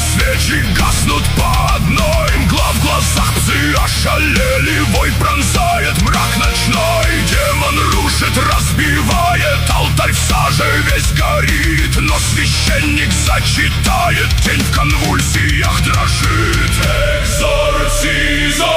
свечи гаснут по одной. Мгла в глазах, псы ошалели, вой пронзает мрак ночной. Демон рушит, разбивает, алтарь в саже весь горит. Но священник зачитает, тень в конвульсиях дрожит. Экзорцизм!